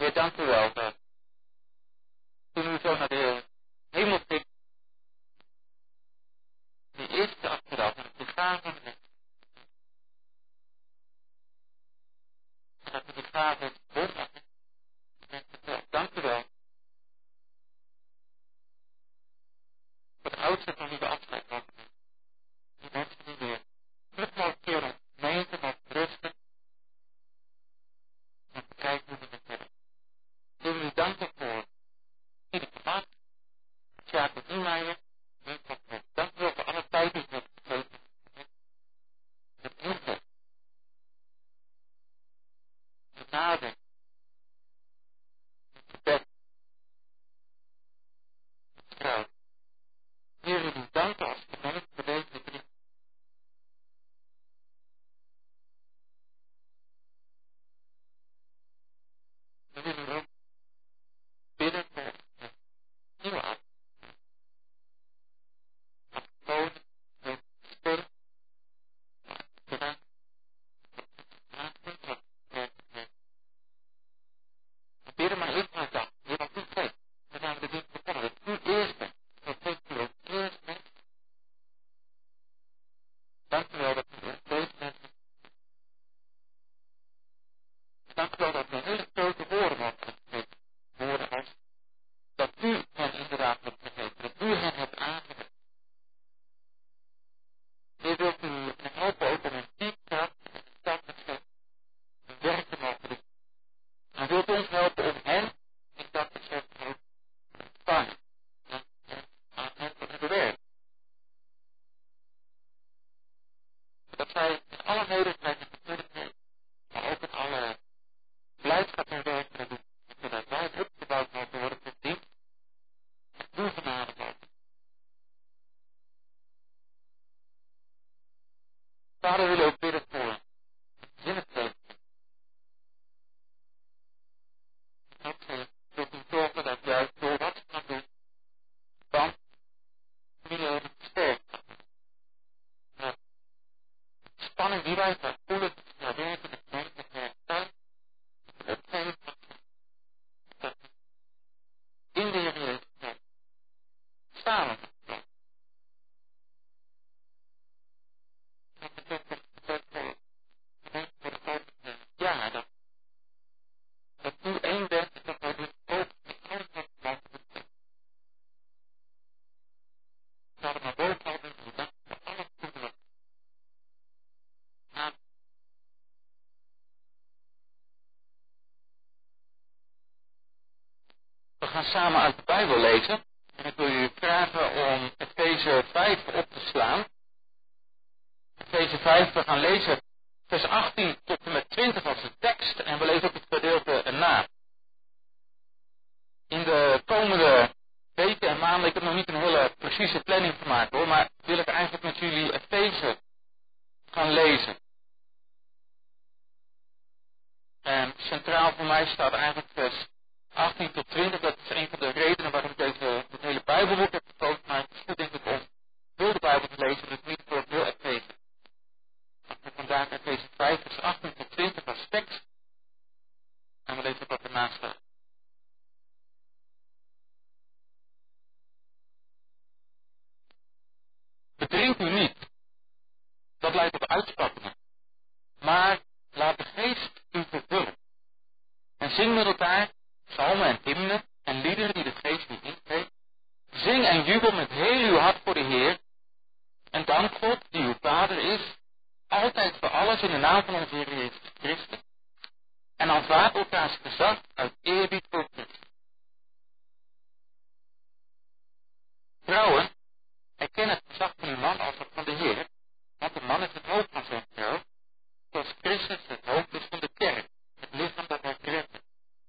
Heer, dank u wel. Toen u zo naar de hemel ging, de eerste achteraf, en de gave, dat u de gave wonder. Dank u wel. Voor de oudste van die we afscheid hadden. Die mensen die weer terug mogen keren, gemeente mogen rusten. En te kijken hoe we het hebben. Willen we u danken voor ieder vermaak. Jacob Niemeyer. Dank u wel voor alle tijd die u hebt gegeven. Het liefde. De nadenken. Het gebed. Het vertrouwen. Heer, we u danken als gemeente voor deze drie. We willen u ook bidden voor de nieuwe af. Als koning, met spelen, terrein, we bidden maar eerst maar dag. Heer, wat u geeft. Dan zijn we de dienst begonnen. Dat u eerst bent. Dat geeft u ook eerst bent. Dank u wel dat u deze mensen. Dank u wel dat we een hele grote woorden hebben gegeven. Woorden als dat u hen inderdaad hebt gegeven. Dat u hen hebt aangegeven. Heer, wilt u helpen ook om een diepkracht en een stappenschap een werk te mogen doen. En wilt u ons helpen om hen in stappenschap te ontvangen. En aan hen te bewerken. Dat zij in alle nederigheid en natuurlijkheid, maar ook in alle blijdschap en werk kunnen doen. Zodat wij opgebouwd mogen worden tot dienst. En uw genade mogen. Vader, we willen ook bidden voor zinnigheid. Dat wilt u zorgen dat juist door wat ze gaan doen, dan familie versterkt. De spanning die wij gaan voelen, naar werken, het merken, het herstellen, het opgeven, dat in de Heer Jezus samen. Dat betekent ja, dat u één bent, dat wij dus ook zouden maar boven houden, dat we alles doen. We gaan samen uit de Bijbel lezen. En ik wil u vragen om Efeze 5 op te slaan. Efeze 5, we gaan lezen vers 18 tot en met 20 als de tekst. En we lezen ook het gedeelte erna. In de komende weken en maanden, ik heb nog niet een hele precieze planning gemaakt hoor, maar wil ik eigenlijk met jullie Efeze gaan lezen. En centraal voor mij staat eigenlijk vers 18 tot 20, dat is een van de redenen waarom ik dit hele Bijbelboek heb gekozen, maar het is goed denk ik om heel de Bijbel te lezen, dus niet voor heel Efeze. Vandaag Efeze 5, vers 18 tot 20 als tekst. En we lezen wat ernaast staat. Bedrink u niet. Dat leidt tot uitspattingen. Maar laat de geest u vervullen. En zing met elkaar psalmen en hymnen en liederen die de geest u ingeeft. Zing en jubel met heel uw hart voor de Heer. En dank God, die uw Vader is, altijd voor alles in de naam van onze Heer Jezus Christus. En aanvaard elkaars gezag uit eerbied voor Christus. Vrouwen, erken het gezag van uw man als dat van de Heer, want de man is het hoofd van zijn vrouw, zoals Christus het hoofd is van de kerk, het lichaam dat hij gered.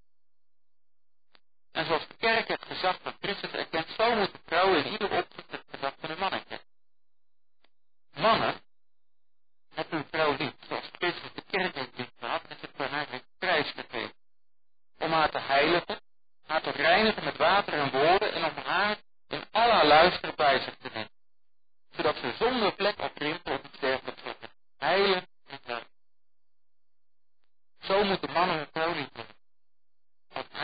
En zoals de kerk het gezag van Christus erkent, zo moet de vrouw in ieder opzicht het gezag van de man erkennen. Mannen, heb uw vrouw lief, zoals Christus de kerk heeft lief gehad en zich voor haar heeft prijsgegeven. Om haar te heiligen, haar te reinigen met water en woorden en om haar in al haar luisteren bij zich te nemen. Zodat ze zonder vlek of rimpel of iets dergelijks hebben. Heilig en zuiver. Zo moet de man hun vrouw lief hebben. Als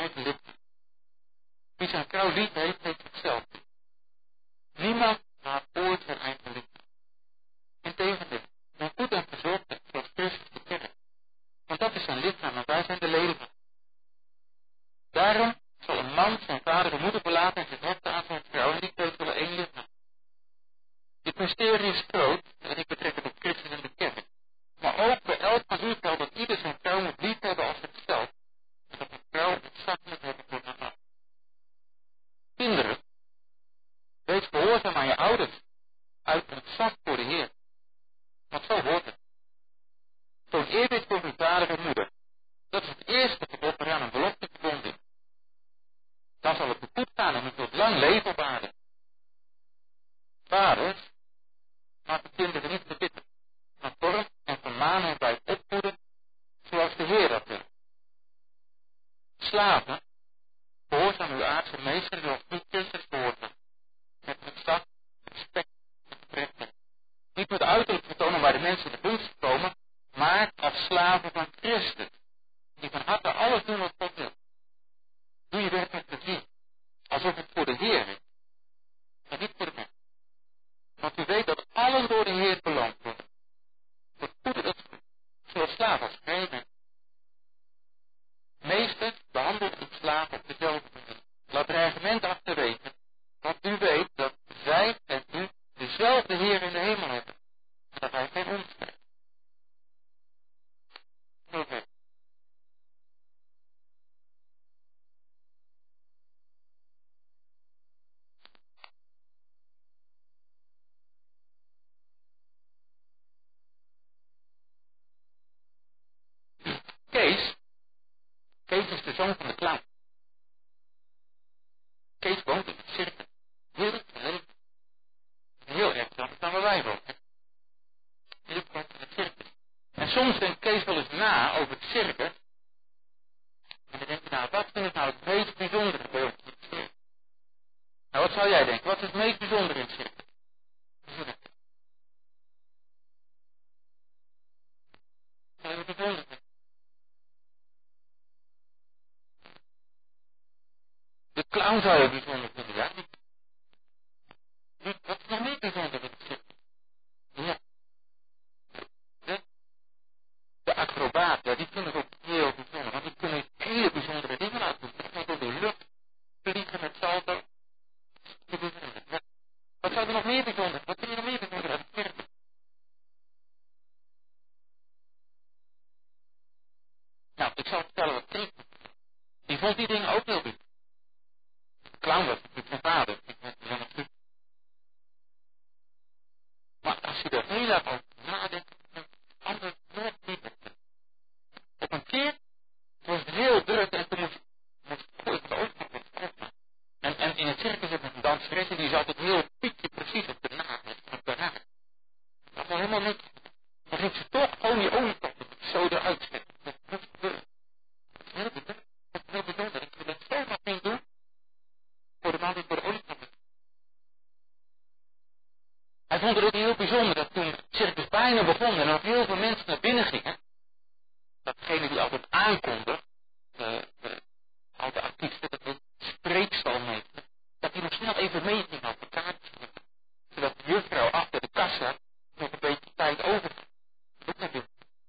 Wie zijn vrouw lief heeft, heeft zichzelf lief. Niemand haat ooit zijn eigen liefde. Integendeel, men voedt en verzorgt het zoals Christus de kerk. Want dat is zijn lichaam en wij zijn de leden van. Daarom zal een man zijn vader en moeder verlaten en zich hechten aan zijn vrouw en die twee zullen één lichaam. Dit mysterie is groot en ik betrek het op Christus en de kerk. Maar ook bij elk van u geldt dat ieder zijn vrouw moet lief hebben als zichzelf. En dat een vrouw het zacht moet hebben voor haar man. Kinderen, wees gehoorzaam aan je ouders. Uit ontzag voor de Heer. Want zo hoort het. Toon eerbied voor uw vader en moeder. Dat is het eerste gebod waaraan een belofte verbonden is. Dan zal het u goed gaan en u zult lang leven op aarde. Vaders, maak de kinderen niet te bitter. Maar vorm en vermaan hen bij het opvoeden zoals de Heer dat wil. Slaven, gehoorzaam uw aardse meester zoals u Christus gehoorzaam. Met gezag, respect en rechten. Niet met uiterlijk vertonen waar de mensen de gunst komen, maar als slaven van Christus. Die van harte alles doen wat God wil. Doe je werk met plezier. Alsof het voor de Heer is. En niet voor de mens. Want u weet dat allen door de Heer beloond worden. Voor goede dat goed. Zoals slaven als vrede. Meester behandelt uw slaven op dezelfde manier. Laat dreigement achterwege. Want u weet dat zij en u dezelfde Heer in de hemel hebben. En dat hij geen onderscheid. Oké. Kees is de zoon van de clown. Kees woont in het circus. Heel erg dan waar wij wonen. Heel kort in het circus. En soms denkt Kees wel eens na over het circus. En dan denk je, nou, wat vind ik nou het meest bijzondere bij ons in het circus? Nou, wat zou jij denken? Wat is het meest bijzondere in het circus? Wat is het bijzondere? De clown zou je bijzonder vinden, ja? Wat is nog meer bijzonder in het circus? Ja. De acrobaten, die kunnen ook heel bijzonder, want die kunnen hele bijzondere dingen laten doen. Die door de lucht vliegen met salto. Wat zou er nog meer bijzonder? Wat vind je nog meer bijzonder uit het circus? Nou, ik zal vertellen wat Kees. Die vond die dingen ook heel bijzonder. De clown was natuurlijk zijn vader. Maar als je er heel erg over nadenkt, dan anders nooit niet. Op een keer was het heel druk en toen moest ik het ook nog wat. En in het circus heb ik een danseres en die zat het heel piekje precies op de naad. Op de naad. Dat was helemaal niet. Dan ging ze toch gewoon die oliepak zo eruit zetten. Dat is heel bijzonder. Dat is heel bijzonder. Ik wil dat zo nog niet doen voor de man die voor de oliepak. Hij vond het ook heel bijzonder dat toen het circus bijna begon en er nog heel veel mensen naar binnen gingen, dat degene die altijd aankondigt, al de artiesten, dat we spreekstalmeester, dat hij nog snel even mee ging op de kaartjes. Zodat de juffrouw achter de kassa nog een beetje tijd over had. Dat heb je.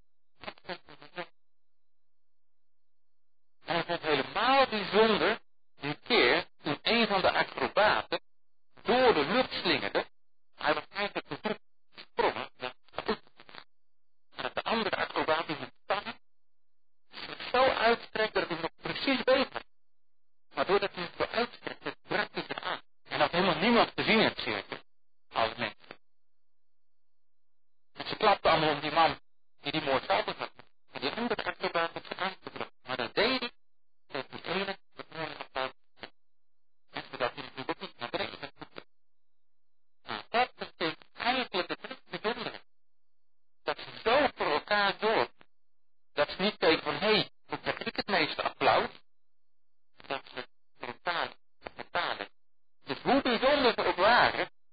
En ik vond het helemaal bijzonder die keer toen een van de acrobaten door de lucht slingerde. Hij was eigenlijk te vroeg gesprongen. En dat de andere acrobaat die zijn tanden zich zo uitstrekt dat hij nog precies weet had. Maar doordat hij het zo uitstrekte, brak hij zich aan. En dat helemaal niemand gezien in het circus. Als mensen. En ze klapten allemaal om die man die mooi salto had. En die andere acrobaat had zich aangebracht. Maar dat deed hij. Dat die ene het mooie applaus. En zodat hij natuurlijk niet naar beneden werd. Nou, dat betekent eigenlijk het meest bijzondere. Dat ze zo voor elkaar zorgen. Dat ze niet denken van, hé, hoe krijg ik het meeste applaus? Dat ze voor elkaar betalen. Dus hoe bijzonder ze ook waren,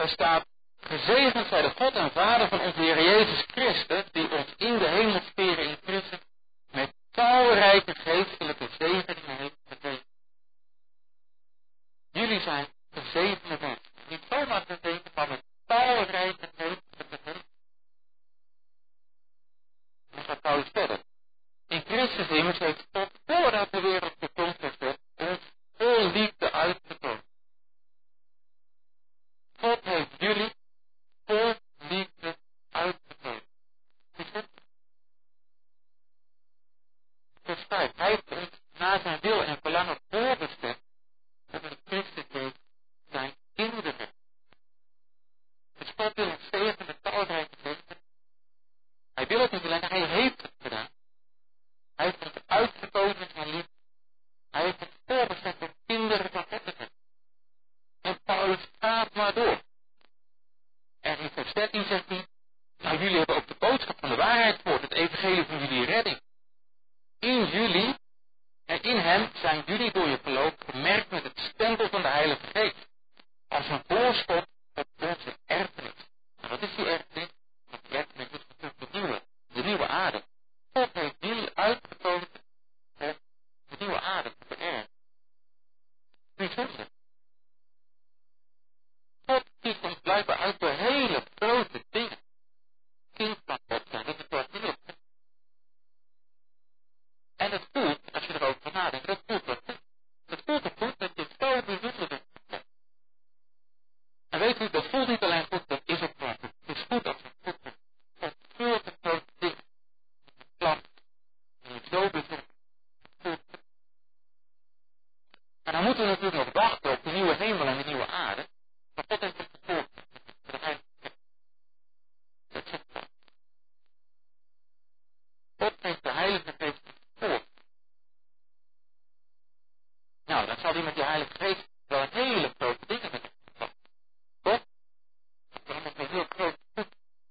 Daar staat, gezegend zij de God en Vader van onze Heer Jezus Christus, die ons in de hemelsferen in Christus met talrijke geestelijke zegeningen heeft gegeven. Jullie zijn gezegende mensen. Niet zomaar gezegend, maar met talrijke geestelijke zegeningen. Dan gaat Paulus verder. In Christus immers heeft God, voordat de wereld gekomen is, ons vol liefde uitgetoond. God heeft jullie vol liefde uitgetoond. Vers 5. Hij heeft ons naar zijn wil en verlangen voorbestemd om in Christus heeft zijn kinderen. Dus God wil ons tegen de talrijke zegeningen. Hij wil het niet alleen, hij heeft het gedaan. Hij heeft ons uitgekozen in zijn liefde. Hij heeft ons voorbestemd om kinderen van God te zijn. En Paulus gaat maar door. En in vers 13 zegt hij, nou jullie hebben ook de boodschap van de waarheid gehoord, het evangelie van jullie redding. In jullie en in hem zijn jullie door je geloof gemerkt met het stempel van de Heilige Geest. Als een voorschot op onze erfenis. En wat is die erfenis? Die erfenis is natuurlijk de nieuwe aarde. God heeft jullie uitgekozen om de nieuwe aarde te beërven. Bijzonder. God kiest ons blijkbaar uit door hele grote dingen. Kind van God zijn, dat is wat niet op. En het voelt, als je erover nadenkt, dat voelt wat goed. Het voelt ook goed dat je zo bijzonder bent. En weet u, dat voelt niet alleen goed, dat is ook gewoon goed. Het is goed als het goed is. Het voelt een grote ding. Het plan. En het zo bijzonder. En dan moeten we natuurlijk nog wachten op de nieuwe hemel en de nieuwe aarde. Maar God heeft het gevolgd. Dat hij dat zegt dat. God heeft de Heilige Geest gevolgd. Nou, dan zal hij met die Heilige Geest wel een hele grote dingen met hem doen. Toch? Dat is een heel groot goed.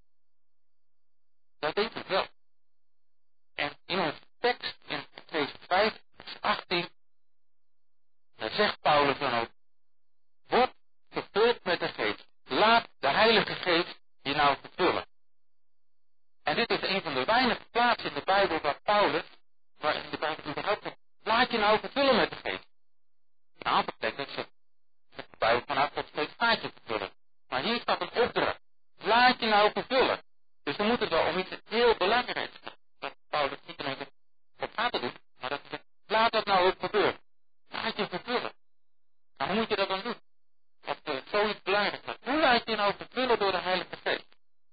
Dat denk ik wel. En in onze tekst, in Efeze 5, vers 18, daar zegt Paulus dan ook, word gevuld met de Geest. Laat de Heilige Geest je nou vervullen. En dit is een van de weinige plaatsen in de Bijbel waar Paulus, waar in de Bijbel überhaupt zegt, laat je nou vervullen met de Geest. Een aantal plekken zegt de Bijbel vanuit God steeds gaat je vervullen. Maar hier staat een opdracht. Laat je nou vervullen. Dus dan moet het wel om iets heel belangrijks gaan. Dat Paulus niet alleen zegt, wat gaat er doen, maar dat hij zegt, laat dat nou ook gebeuren. Laat je vervullen. Nou, hoe moet je dat dan doen? Als er zoiets belangrijks is. Hoe laat je nou vervullen door de Heilige Geest?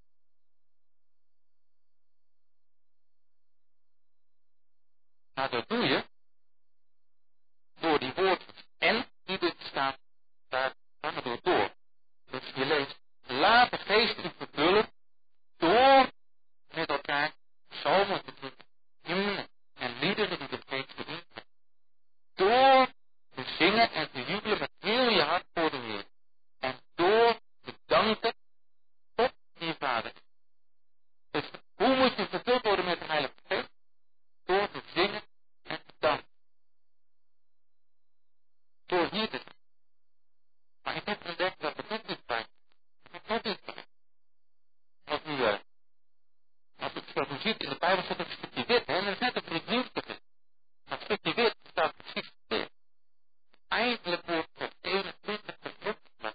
Nou, dat doe je door die woordjes en die dit staan, daar gaan we door. Dus je leest, laat de Geest u vervullen door met elkaar psalmen te zingen, hymnen en liederen die de Geest bedient. Door te zingen en te jubelen met heel je hart voor de Heer. En door te danken tot je Vader. Dus hoe moet je vervuld worden met de Heilige Geest? Door te zingen en te danken. Door hier te zijn. Maar ik heb ontdekt dat het net niet fijn is. Het net niet fijn. Als ik zo ziet in de Bijbel staat een stukje wit, hè, en dat is net een nieuwstuk. Dat stukje wit staat precies dit. Eindelijk wordt het 21 vervuld.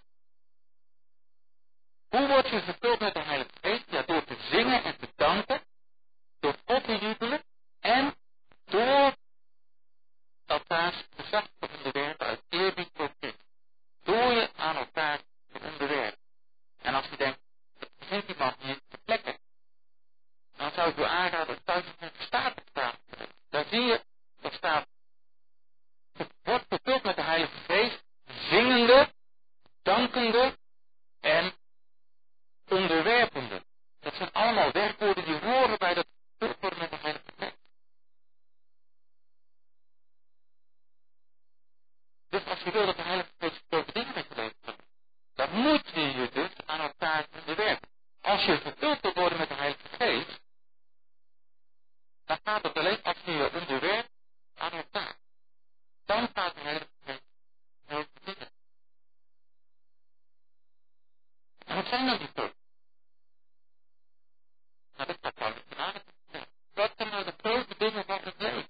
Hoe word je vervuld met de Heilige Geest? Ja, door te zingen en te danken, door God te jubelen en door elkaars gezag te onderwerpen uit eerbied voor Christus. Door je aan elkaar te onderwerpen. En als je denkt, dat vindt iemand niet te plekken, dan zou ik u aanraden thuis een Statenvertaling te lezen. Daar zie je, dat staat, wordt vervuld met de Heilige Geest, zingende, dankende en onderwerpende. Dat zijn allemaal werkwoorden die horen bij dat vervuld worden met de Heilige Geest. Dus als je wil dat de Heilige Geest grote dingen met je leven doet, dan moet je je dus aan elkaar onderwerpen. Als je vervuld wil worden met de Heilige Geest, dan gaat het alleen als je je onderwerpt aan elkaar. Dan gaat de Heilige Geest heel dingen. wat zijn dan die vruchten? Nou, dat gaat Paulus benaderen. Wat zijn nou de grote dingen van het leven?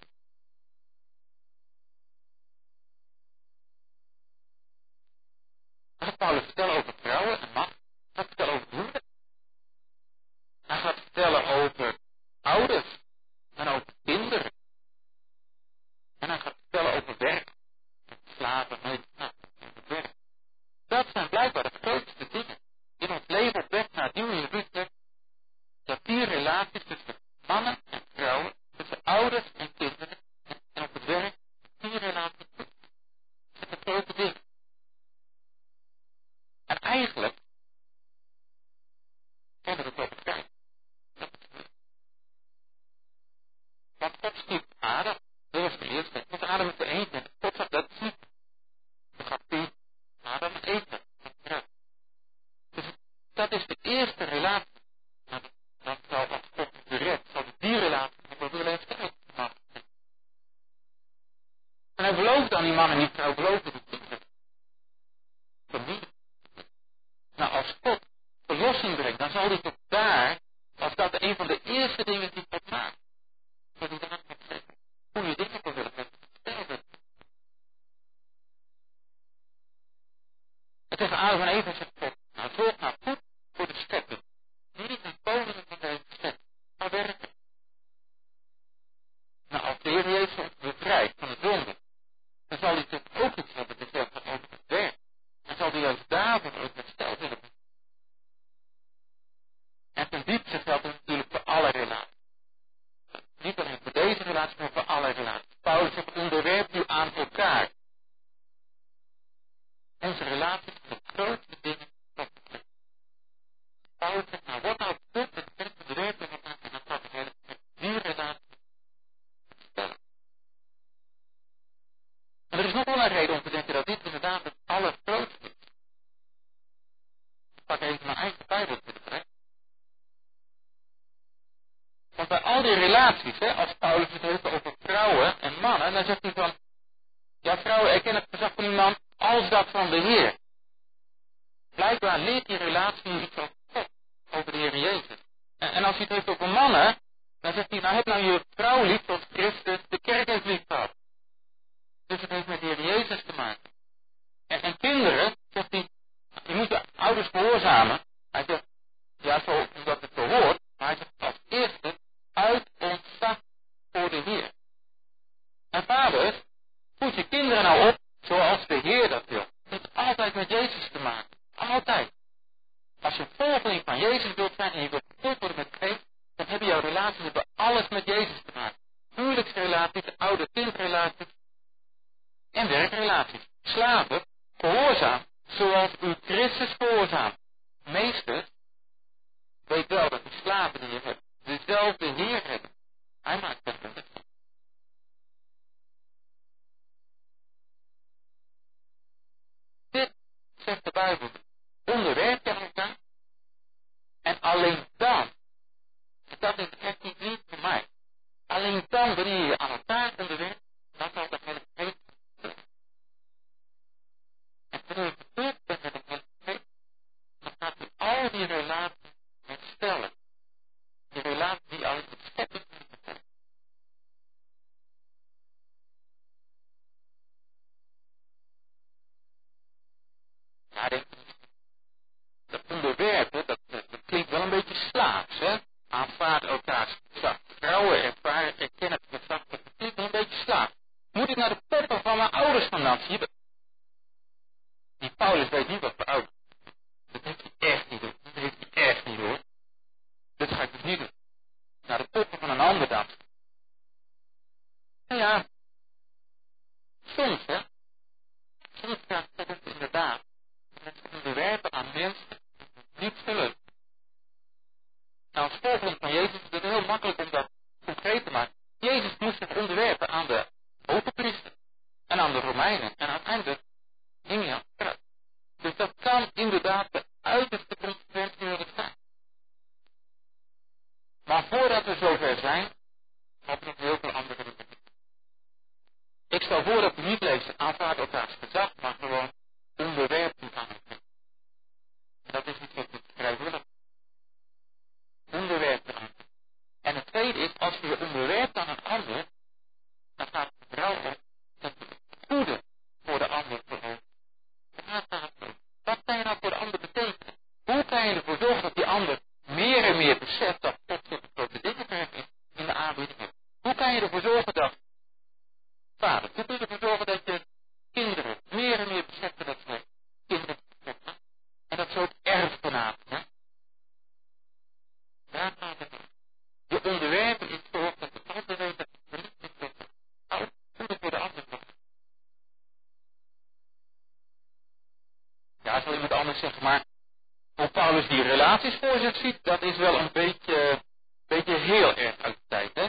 Hij gaat Paulus vertellen over vrouwen en mannen. Hij gaat vertellen over moeder. Hij gaat vertellen over ouders en over kinderen. En hij gaat vertellen over werk. Slaven, werk. Dat zijn blijkbaar de grootste dingen in ons leven op weg naar het nieuwe Jeruzalem. Dat die relaties tussen mannen en vrouwen, tussen ouders en kinderen en op het werk, die relaties zijn de grote dingen. En eigenlijk kennen we het over tijd. Want God schiep Adam, dat was de eerste. Want Adam is de enige. God zegt dat is niet. Dan gaat hij Adam eten. Dus dat is de eerste relatie. Dan zal als God de redt, zal die relatie nog wel eens tijd maken. En hij belooft aan die man en die vrouw, beloofde die kinderen. Familie. Nou, als God verlossing brengt, dan zal hij tot daar, als dat een van de eerste dingen die God maakt, dat hij dan gaat zeggen, goede dingen voor willen vertellen. En tegen Adam en Eva zegt God, nou, zorg nou goed voor de schepping. Niet een koning van deze schepping, maar werken. Nou, als de Heer Jezus ons bevrijdt van de zonde, dan zal hij natuurlijk ook iets hebben te zeggen over het werk. En zal hij juist daarvoor ook hersteld willen worden. En ten diepste geldt het natuurlijk voor alle relaties. Niet alleen voor deze relatie, maar voor alle relaties. Paulus zegt, onderwerp u aan elkaar. Onze relaties zijn de grootste dingen van het leven. Paulus zegt, nou, wat nou het punt dat het onderwerp u aan elkaar en dan gaat het hele die relatie stellen. En er is nog wel een reden om te denken dat dit inderdaad het allergrootste is. Ik pak even mijn eigen Bijbel te trekken. Want bij al die relaties, als Paulus het heeft over vrouwen en mannen, dan zegt hij van, ja, vrouwen erkennen het gezag van uw man als dat van de Heer. Blijkbaar leert die relatie nu iets over God, over de Heer Jezus. En als hij het heeft over mannen, dan zegt hij, nou heb nou je vrouw lief zoals Christus de kerk heeft lief gehad. Dus het heeft met de Heer Jezus te maken. En kinderen, zegt hij, je moet de ouders gehoorzamen. Hij zegt, ja, zo, omdat het zo hoort, maar hij zegt als eerste, uit ontzag voor de Heer. En vaders, voed je kinderen nou op zoals de Heer dat wil. Het heeft altijd met Jezus te maken. Altijd. Als je volgeling van Jezus wilt zijn en je wilt vervuld worden met geest, dan hebben jouw relaties hebben alles met Jezus te maken. Huwelijksrelaties, ouder-kindrelaties en werkrelaties. Slaven, gehoorzaam, zoals u Christus gehoorzaamt. Meesters, weet wel dat die slaven die je hebt, dezelfde Heer hebben. Hij maakt dat van. Dit, zegt de Bijbel, onderwerp je aan elkaar. En alleen dan, dat is echt niet voor mij. Alleen dan, wanneer je aan elkaar onderwerpt, dan zal de hele geest gebeuren. En wanneer het gebeurt met de hele geest, dan gaat u al die relaties herstellen. Die relatie die al het schepping is. Ja, dat onderwerpen, dat klinkt wel een beetje slaafs, hè? Aanvaard elkaars gezag. Vrouwen ervaren, erkennen het gezag, dat klinkt wel een beetje slaafs. Moet ik naar de poppen van mijn ouders vandaan zien? Die Paulus weet niet wat voor ouders. Dat heeft hij echt niet doen. Dat heeft hij echt niet hoor. Dat ga ik dus niet doen. Naar de poppen van een ander dan. Nou ja, soms hè. Soms gaat het inderdaad. Het onderwerpen aan mensen niet zullen. Nou, als volgeling van Jezus is het heel makkelijk om dat concreet te maken. Jezus moest zich onderwerpen aan de overpriester en aan de Romeinen. En uiteindelijk ging hij aan het kruis. Dus dat kan inderdaad de uiterste consequentie willen zijn. Maar voordat we zover zijn, hebben we nog heel veel andere dingen. Ik stel voor dat we niet lezen aanvaard elkaars gezag, maar gewoon onderwerpen aan elkaar. Dat is iets wat we je ervoor zorgen dat die ander meer en meer beseft dat God zulke grote dingen voor hem in de aanbieding heeft? Hoe kan je ervoor zorgen dat vader, hoe kun je ervoor zorgen dat je kinderen meer en meer beseffen dat ze kinderen hebben en dat ze ook erfgenamen zijn? Daar gaat het om. Je onderwerpen is zorg dat de ander weet dat het verliefd is op de oud, hoe het voor de ander komt. Ja, zal iemand anders zeggen, maar hoe Paulus die relaties voor zich ziet, dat is wel een beetje heel erg uit de tijd. Hè?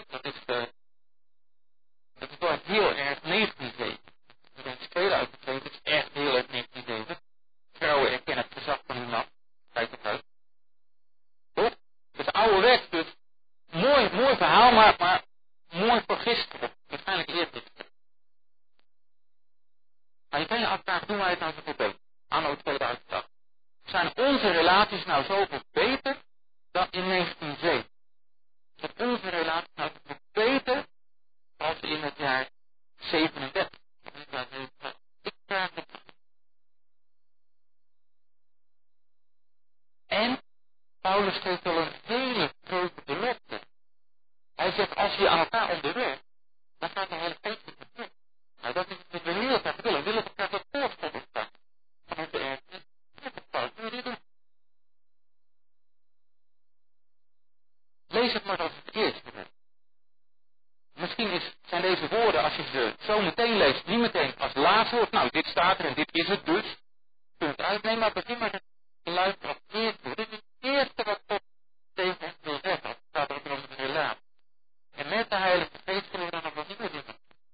Dat is wel heel erg 1907. Er zijn spelen uit de tijd, dat is echt heel erg 1907. Vrouwen erkennen het gezag van hun man. Kijk het uit. Toch? Dat is ouderwets, dus mooi verhaal, maar mooi voor gisteren. Waarschijnlijk eergisteren. Maar je kan je afvragen, doen wij het nou zo goed? Anno 2008. Zijn onze relaties nou zoveel beter dan in 1907? Zijn onze relaties nou zoveel beter als in het jaar 37? Ik vraag het. En Paulus geeft wel een hele grote belofte. Hij zegt, als je aan elkaar onderwerpt, dan gaat de hele feest niet. Nou, dat is wat we heel graag willen. We willen elkaar dat voorstellen staan. Vanuit de erfenis. Lees het maar als het eerste. Misschien zijn deze woorden, als je ze zo meteen leest, niet meteen als laatste woord. Nou, dit staat er en dit is het dus. Punt uitnemen, maar begin maar te luisteren als eerste. Dit is het eerste wat God tegen ons wil zeggen. Het gaat over onze relatie. En met de Heilige Geest zullen we dan nog wat nieuwe dingen.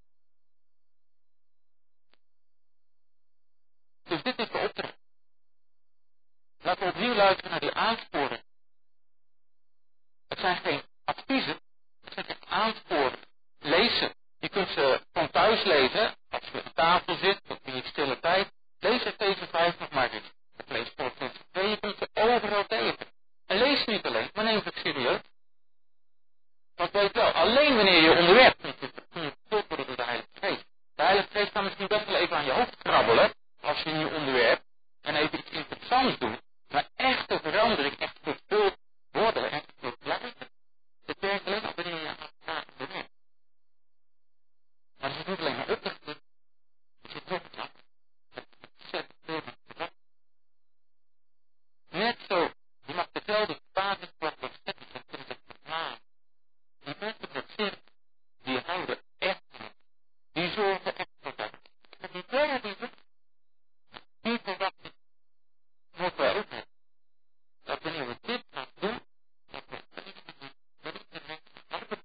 Dus dit is de opdracht. Laten we opnieuw luisteren naar die aansporing. Het zijn geen adviezen, het zijn echt aansporingen. Lezen. Je kunt ze van thuis lezen, als je aan tafel zit, of in je stille tijd. Lees Efeze 5 nog maar eens. Of lees Colossenzen 2, je kunt ze overal tegen. En lees niet alleen, maar neem het serieus. Want weet wel, alleen wanneer je onderwerpt, kun je gevuld worden door de Heilige Geest. De Heilige Geest kan misschien best wel even aan je hoofd krabbelen, als je een nieuw onderwerp, en even iets interessants doet. Maar echte verandering, echt gevuld worden, echt gevuld blijven. Het werkt alleen op wanneer je aan elkaar onderwerpt. Maar het is niet alleen maar opdrachten, het is nog wat. Net zo, je mag dezelfde basiskracht als zetten van het verhaal. Die mensen met zin, die houden echt van. Die zorgen echt voor dat. En die derde die verwachten, wat wij ook hebben. Dat wanneer we dit gaan doen, dat we het niet hebben.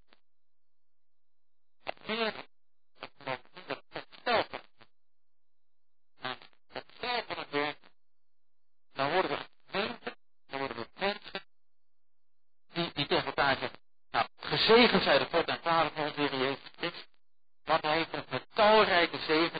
Meer dat het stelpen. En het stelpen van het werk, dan worden we gemeente, dan worden we mensen die tegen elkaar zeggen, nou, gezegend zij de God en Vader van onze Heer Jezus Christus, want hij heeft ons met talrijke zegen